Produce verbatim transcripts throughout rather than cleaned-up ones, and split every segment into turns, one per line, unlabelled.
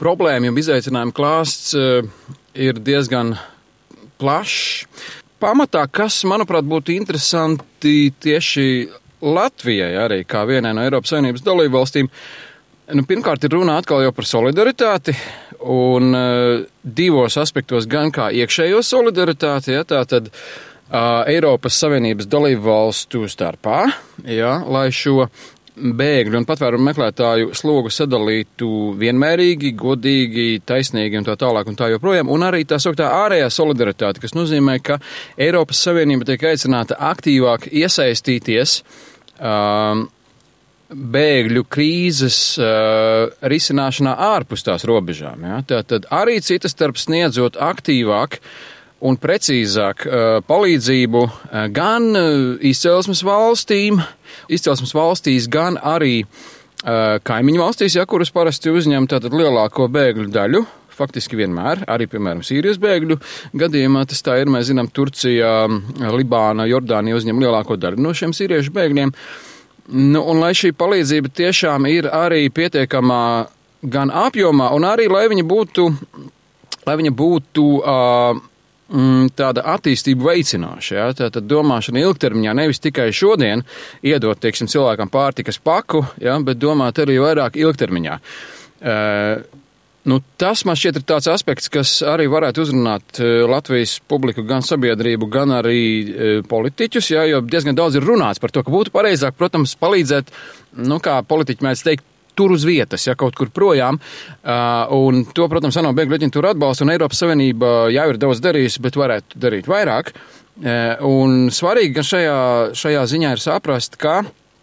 problēma, jo izaicinājuma klāsts ir diezgan plašs. Pamatā, kas, manuprāt, būtu interesanti tieši Latvijai arī, kā vienai no Eiropas Savienības dalību valstīm, nu, pirmkārt ir runa atkal jau par solidaritāti, un uh, divos aspektos gan kā iekšējo solidaritāti, ja, tātad uh, Eiropas Savienības dalību valstu starpā, ja, lai šo bēgļu un patvērumu meklētāju slogu sadalītu vienmērīgi, godīgi, taisnīgi un tā tālāk un tā joprojām, un arī tā sauktā ārējā solidaritāte, kas nozīmē, ka Eiropas Savienība tiek aicināta aktīvāk iesaistīties um, bēgļu krīzes uh, risināšanā ārpus tās robežām. Ja? Tātad arī citas starp sniedzot aktīvāk un precīzāk uh, palīdzību uh, gan uh, izcelsmes valstīm, izcelsmes valstīs, gan arī uh, kaimiņu valstīs, ja, kuras parasti uzņem tātad lielāko bēgļu daļu, faktiski vienmēr, arī, piemēram, Sīrijas bēgļu gadījumā tas tā ir, mēs zinām, Turcija, Libāna, Jordānija uzņem lielāko daļu no šiem sīriešu bēgļiem. Nu, un lai šī palīdzība tiešām ir arī pietiekamā gan apjomā, un arī, lai viņa būtu, lai viņa būtu uh, tāda attīstību veicinoša, ja? Tātad domāšana ilgtermiņā, nevis tikai šodien iedot, teiksim, cilvēkam pārtikas paku, ja? Bet domāt arī vairāk ilgtermiņā. Uh, Nu, tas man šķiet ir tāds aspekts, kas arī varētu uzrunāt Latvijas publiku, gan sabiedrību, gan arī politiķus, jā, jo diezgan daudz ir runāts par to, ka būtu pareizāk, protams, palīdzēt, nu, kā politiķi mēs teikt, tur uz vietas, ja kaut kur projām, uh, un to, protams, ANO bēgļu aģentūra atbalsta, un Eiropas Savienība jau ir daudz darījusi, bet varētu darīt vairāk, uh, un svarīgi gan šajā, šajā ziņā ir saprast, ka,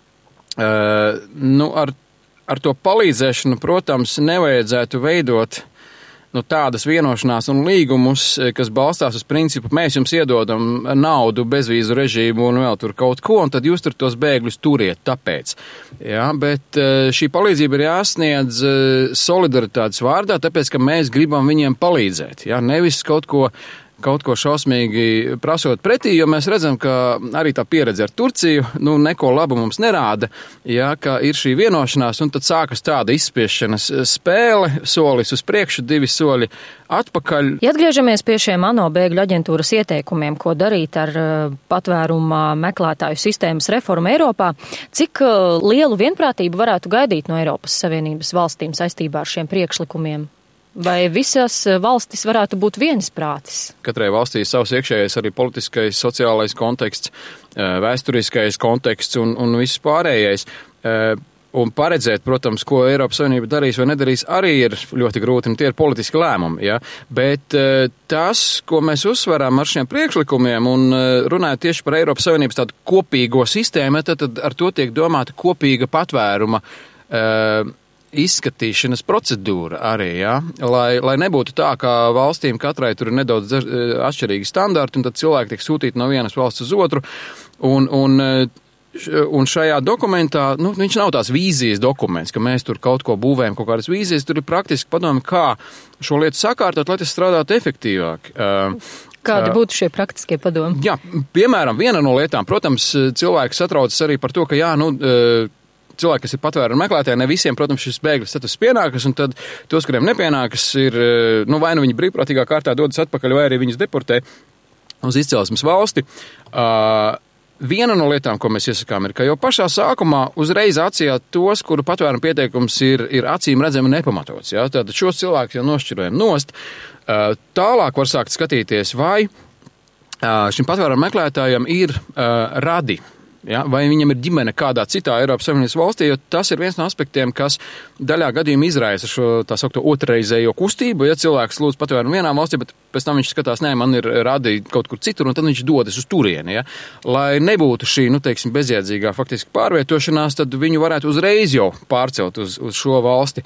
uh, nu, ar Ar to palīdzēšanu, protams, nevajadzētu veidot nu, tādas vienošanās un līgumus, kas balstās uz principu, mēs jums iedodam naudu, bezvīzu režīmu un vēl tur kaut ko, un tad jūs tur tos bēgļus turiet tāpēc. Ja, bet šī palīdzība ir jāsniedz solidaritātes vārdā, tāpēc, ka mēs gribam viņiem palīdzēt. Ja, nevis kaut ko kaut ko šausmīgi prasot pretī, jo mēs redzam, ka arī tā pieredze ar Turciju, nu, neko labu mums nerāda, ja, ka ir šī vienošanās, un tad sākas tāda izspiešanas spēle, solis uz priekšu, divi soļi atpakaļ.
Ja atgriežamies pie šiem ANO bēgļu aģentūras ieteikumiem, ko darīt ar patvēruma meklētāju sistēmas reformu Eiropā, cik lielu vienprātību varētu gaidīt no Eiropas Savienības valstīm saistībā ar šiem priekšlikumiem? Vai visas valstis varētu būt vienisprātis?
Katrai valstī ir savs iekšējais arī politiskais, sociālais konteksts, vēsturiskais konteksts un, un viss pārējais. Un paredzēt, protams, ko Eiropas Savienība darīs vai nedarīs, arī ir ļoti grūti, un tie ir politiski lēmumi. Ja? Bet tas, ko mēs uzsveram ar šiem priekšlikumiem un runājot tieši par Eiropas Savienības tādu kopīgo sistēmu, tad, tad ar to tiek domāta kopīga patvēruma uh, izskatīšanas procedūra arī, ja? lai, lai nebūtu tā, ka valstīm katrai tur ir nedaudz atšķirīgi standarti, un tad cilvēki tiek sūtīti no vienas valsts uz otru, un, un, un šajā dokumentā, nu, viņš nav tās vīzijas dokuments, ka mēs tur kaut ko būvējam, kaut kādas vīzijas, tur ir praktiski padomi, kā šo lietu sakārtot, lai tas strādātu efektīvāk.
Kādi būtu šie praktiskie padomi?
Jā, piemēram, viena no lietām, protams, cilvēki satraucas arī par to, ka jā, nu, cilvēki, kas ir patvērumi meklētāji, ne visiem, protams, šis bēgļu status pienākas, un tad tos, kuriem nepienākas, ir, nu, vai nu viņi brīvprātīgā kārtā dodas atpakaļ, vai arī viņus deportē uz izcelsmes valsti. Uh, viena no lietām, ko mēs iesakām, ir, ka jau pašā sākumā uzreiz atsijāt tos, kuru patvērumu pieteikums ir, ir acīm redzami nepamatots. Ja? Tātad šos cilvēkus jau nošķirojam nost. Uh, tālāk var sākt skatīties, vai uh, šim patvērumu meklētājam ir uh, radi. Ja, vai viņam ir ģimene kādā citā Eiropas Savienības valstī, jo tas ir viens no aspektiem, kas daļā gadījumā izraisa šo tā saukto otrreizējo kustību, ja cilvēks lūdz patvērumu vienā valstī, bet pēc tam viņš skatās, nē, man ir radi kaut kur citur, un tad viņš dodas uz turieni, ja. Lai nebūtu šī, nu, teiksim, bezjēdzīgā faktiski pārvietošanās, tad viņu varētu uzreiz jau pārcelt uz, uz šo valsti.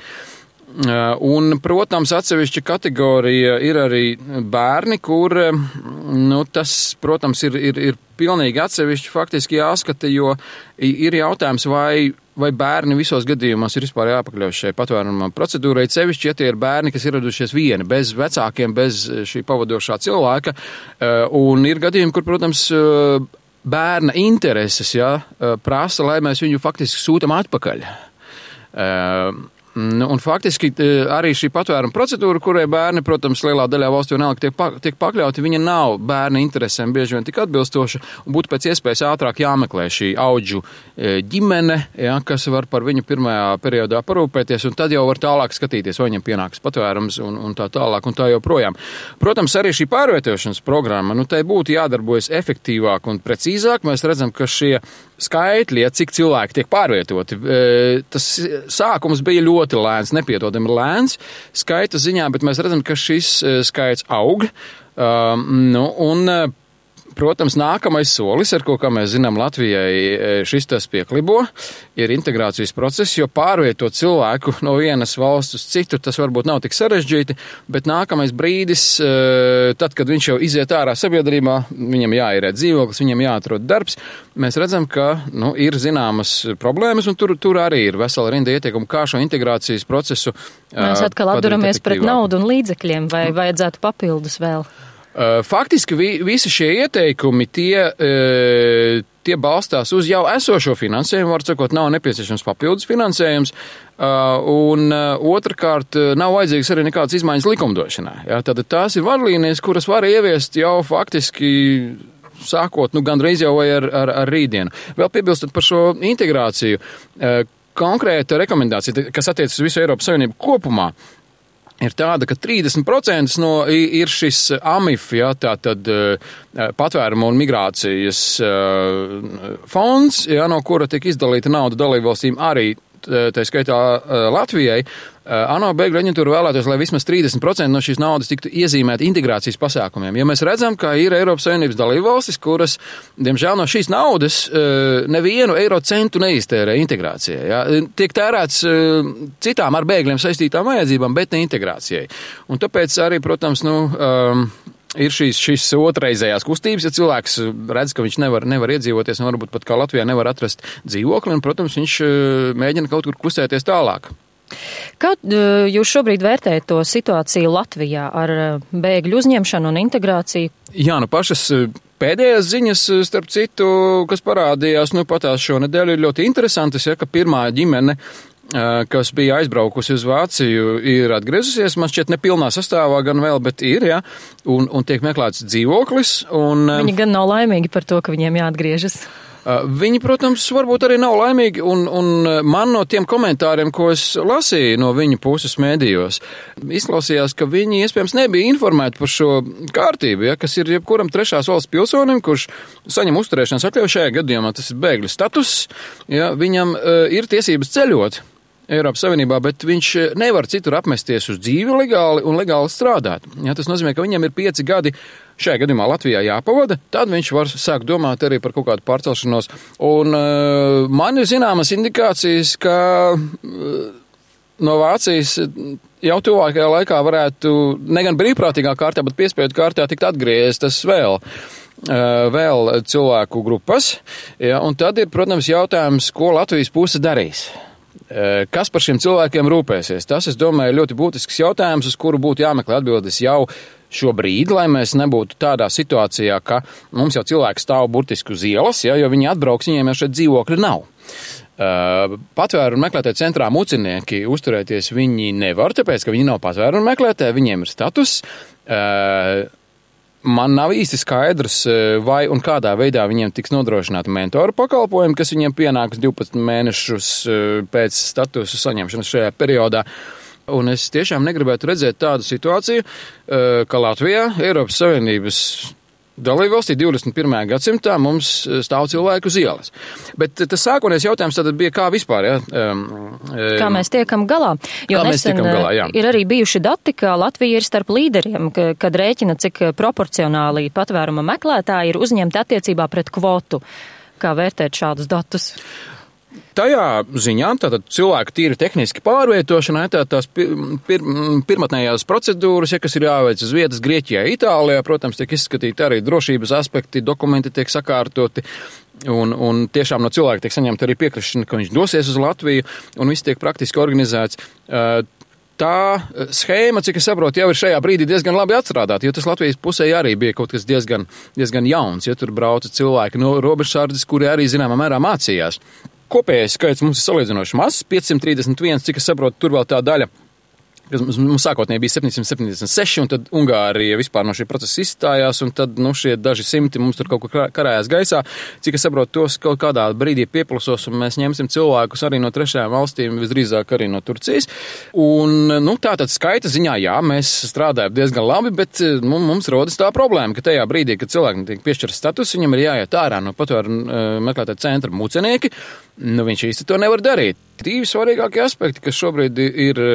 Un, protams, atsevišķa kategorija ir arī bērni, kur, nu, tas, protams, ir, ir, ir pilnīgi atsevišķi faktiski jāskata, jo ir jautājums, vai, vai bērni visos gadījumos ir vispār jāpakļauj šai patvēruma procedūrai, sevišķi, ja tie ir bērni, kas ir ieradušies vieni, bez vecākiem, bez šī pavadošā cilvēka, un ir gadījumi, kur, protams, bērna intereses, ja, prasa, lai mēs viņu faktiski sūtam atpakaļ. Un faktiski arī šī patvēruma procedūra, kurai bērni, protams, lielā daļā valstu vienalga tiek, pa, tiek pakļauti, viņa nav bērna interesēm bieži vien tik atbilstoša un būtu pēc iespējas ātrāk jāmeklē šī audžu ģimene, ja, kas var par viņu pirmajā periodā parūpēties, un tad jau var tālāk skatīties, vai viņam pienāks patvērums un, un tā tālāk un tā joprojām. Protams, arī šī pārvietošanas programma, nu, tai būtu jādarbojas efektīvāk un precīzāk. Mēs redzam, ka šie skaitļi, ja, cik cilvēki tiek pārvietoti, tas sākums bija ļoti lēns, nepietodami lēns skaita ziņā, bet mēs redzam, ka šis skaits aug. Um, nu, un, protams, nākamais solis, ar ko, kā mēs zinām, Latvijai šis tas pieklibo, ir integrācijas process, jo pārvietot cilvēku no vienas valsts uz citu, tas varbūt nav tik sarežģīti, bet nākamais brīdis, tad, kad viņš jau iziet ārā sabiedrībā, viņam jāierē dzīvoklis, viņam jāatrod darbs, mēs redzam, ka, nu, ir zināmas problēmas, un tur, tur arī ir vesela rinda ieteikumu, kā šo integrācijas procesu
Mēs atkal atduramies pret naudu un līdzekļiem, vai vajadzētu papildus vēl?
Faktiski vi, visi šie ieteikumi, tie, tie balstās uz jau esošo finansējumu, var sakot, nav nepieciešams papildus finansējums, un otrkārt nav vajadzīgas arī nekādas izmaiņas likumdošanā. Ja? Tad tās ir vadlīnijas, kuras var ieviest jau faktiski sākot, nu, gandrīz jau vai ar, ar, ar rītdienu. Vēl piebilstot par šo integrāciju, konkrēta rekomendācija, kas attiecas uz visu Eiropas Savienību kopumā, ir tāda, ka trīsdesmit procenti no ir šis A M I F, ja, tātad patvēruma un migrācijas fonds, ja, no kura tiek izdalīta nauda dalībvalstīm arī, tā skaitā Latvijai. ANO bēgļu aģentūra vēlētos, lai vismaz trīsdesmit procenti no šīs naudas tiktu iezīmēti integrācijas pasākumiem. Ja mēs redzam, ka ir Eiropas Savienības dalībvalstis, kuras, diemžēl, no šīs naudas nevienu eiro centu neiztērē integrācijai. Ja? Tiek tērēts citām ar bēgļiem saistītām vajadzībām, bet ne integrācijai. Un tāpēc arī, protams, nu, um, ir šīs, šīs otrreizējās kustības, ja cilvēks redz, ka viņš nevar, nevar iedzīvoties un varbūt pat kā Latvijā nevar atrast dzīvokli, un, protams, viņš mēģina kaut kur kustēties tālāk.
Kā jūs šobrīd vērtējat to situāciju Latvijā ar bēgļu uzņemšanu un integrāciju?
Jā, nu pašas pēdējās ziņas, starp citu, kas parādījās, nu patās šonedēļ ir ļoti interesantas, ja, ka pirmā ģimene, kas bija aizbraukusi uz Vāciju, ir atgriezusies, man šķiet nepilnā sastāvā gan vēl, bet ir, jā, un, un tiek meklēts dzīvoklis. Un,
Viņi gan nav laimīgi par to, ka viņiem jāatgriežas.
Viņi, protams, varbūt arī nav laimīgi, un, un man no tiem komentāriem, ko es lasīju no viņu puses mēdījos, izklausījās, ka viņi iespējams nebija informēti par šo kārtību, ja, kas ir jebkuram trešās valsts pilsonim, kurš saņem uzturēšanas atļauju, šajā gadījumā tas ir bēgļu status, ja, viņam uh, ir tiesības ceļot Eiropas Savienībā, bet viņš nevar citur apmesties uz dzīvi legāli un legāli strādāt. Ja, tas nozīmē, ka viņam ir pieci gadi šajā gadījumā Latvijā jāpavada, tad viņš var sākt domāt arī par kaut kādu pārcelšanos. Un uh, man ir zināmas indikācijas, ka uh, no Vācijas jau tuvākajā laikā varētu ne gan brīvprātīgā kārtā, bet piespiedu kārtā tikt atgrieztas vēl. Uh, vēl cilvēku grupas. Ja, un tad ir, protams, jautājums, ko Latvijas puse darīs. Kas par šiem cilvēkiem rūpēsies? Tas, es domāju, ir ļoti būtisks jautājums, uz kuru būtu jāmeklē atbildes jau šobrīd, lai mēs nebūtu tādā situācijā, ka mums jau cilvēki stāv burtiski uz ielas, ja, jo viņi atbrauks, viņiem jau šeit dzīvokļi nav. Uh, patvērumu meklētāju centrā mucinieki uzturēties viņi nevar, tāpēc, ka viņi nav patvērumu meklētāji, viņiem ir status. Uh, Man nav īsti skaidrs, vai un kādā veidā viņiem tiks nodrošināti mentoru pakalpojumi, kas viņiem pienāks divpadsmit mēnešus pēc statusu saņemšanas šajā periodā. Un es tiešām negribētu redzēt tādu situāciju, ka Latvijā, Eiropas Savienības dalībvalstī divdesmit pirmajā gadsimtā mums stāv cilvēku uz ielas. Bet tas sākotnējais jautājums tad bija, kā vispār, ja? Um,
kā mēs tiekam galā? Jo
kā mēs tiekam galā, jā.
Ir arī bijuši dati, ka Latvija ir starp līderiem, kad rēķina, cik proporcionāli patvēruma meklētāji ir uzņemti attiecībā pret kvotu. Kā vērtēt šādus datus?
Tajā ziņā, tātad cilvēku tīri tehniski pārvietošanai, tā tās pir, pir, pirmatnējās procedūras, ja, kas ir jāveic uz vietas Grieķijā, Itālijā, protams, tiek izskatīti arī drošības aspekti, dokumenti tiek sakārtoti, un, un tiešām no cilvēka tiek saņemta arī piekrišana, ka viņš dosies uz Latviju, un viss tiek praktiski organizēts. Tā schēma, cik es saprotu, jau ir šajā brīdī diezgan labi atstrādāta, jo tas Latvijas pusē arī bija kaut kas diezgan, diezgan jauns, ja tur brauca cilvēki no robežsardzes, kuri arī zināmā mērā mācījās. kopējais skaits mums ir salīdzinoši mazs, piecsimt trīsdesmit viens, cik es saprotu, tur vēl tā daļa, kas mums sākotnēji bija septiņsimt septiņdesmit seši, un tad Ungārija vispār no šī procesa izstājās, un tad, nu, šie daži simti mums tur kaut kur karājās gaisā. Cik es saprotu, tos kaut kādā brīdī pieplusos, un mēs ņemsim cilvēkus arī no trešajām valstīm, visdrīzāk arī no Turcijas. Un, nu, tātad skaita ziņā, jā, mēs strādājam diezgan labi, bet nu, mums rodas tā problēma, ka tajā brīdī, kad cilvēkam tiek piešķirts status, viņam ir jāiet ārā no patvērumu meklētāju centra mucenieki, nu, viņš īsti to nevar darīt. Divi svarīgākie aspekti, kas šobrīd ir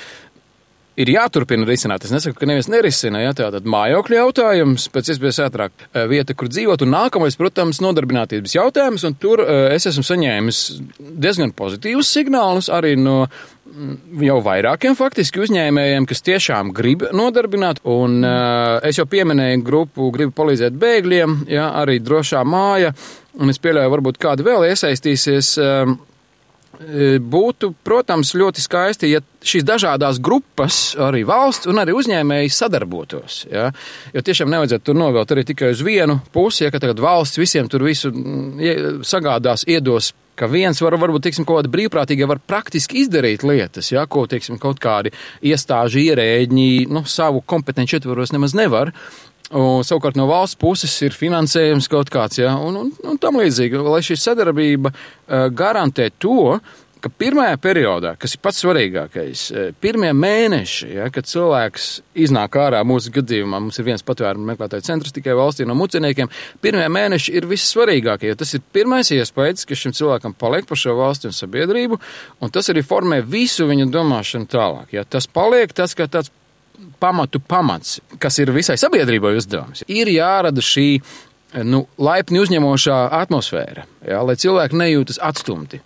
Ir jāturpina risināt. Es nesaku, ka neviens nerisina, ja tātad mājokļu jautājums, pēc iespējas ātrāk vieta, kur dzīvot, un nākamais, protams, nodarbinātības jautājums, un tur es esmu saņēmis diezgan pozitīvus signālus arī no jau vairākiem faktiski uzņēmējiem, kas tiešām grib nodarbināt, un es jau pieminēju grupu, gribu palīdzēt bēgļiem, ja, arī drošā māja, un es pieļauju, varbūt kādi vēl iesaistīsies. Būtu, protams, ļoti skaisti, ja šīs dažādās grupas, arī valsts un arī uzņēmēji sadarbotos. Ja? Jo tiešām nevajadzētu tur novelt arī tikai uz vienu pusi, ja ka tagad valsts visiem tur visu sagādās, iedos, ka viens var, varbūt, teiksim, kaut kādi brīvprātīgi var praktiski izdarīt lietas, ja? Ko, teiksim, kaut kādi iestāžu ierēģi, nu, savu kompetenci ietvaros nemaz nevar. Un, savukārt no valsts puses ir finansējums kaut kāds, ja, un, un, un tam līdzīgi, lai šī sadarbība uh, garantē to, ka pirmajā periodā, kas ir pats svarīgākais, pirmie mēneši, ja, kad cilvēks iznāk ārā mūsu gadījumā, mums ir viens patvērumu meklētāju centrs tikai valstī no muceniekiem, pirmie mēneši ir vissvarīgākie, jo tas ir pirmais iespējas, ka šim cilvēkam paliek par šo valsti un sabiedrību, un tas arī formē visu viņa domāšanu tālāk. Ja. Tas paliek tas, kā tāds pamatu pamats, kas ir visai sabiedrībai uzdevums. Ir jārada šī, nu, laipni uzņemošā atmosfēra, jā, lai cilvēki nejūtas atstumti.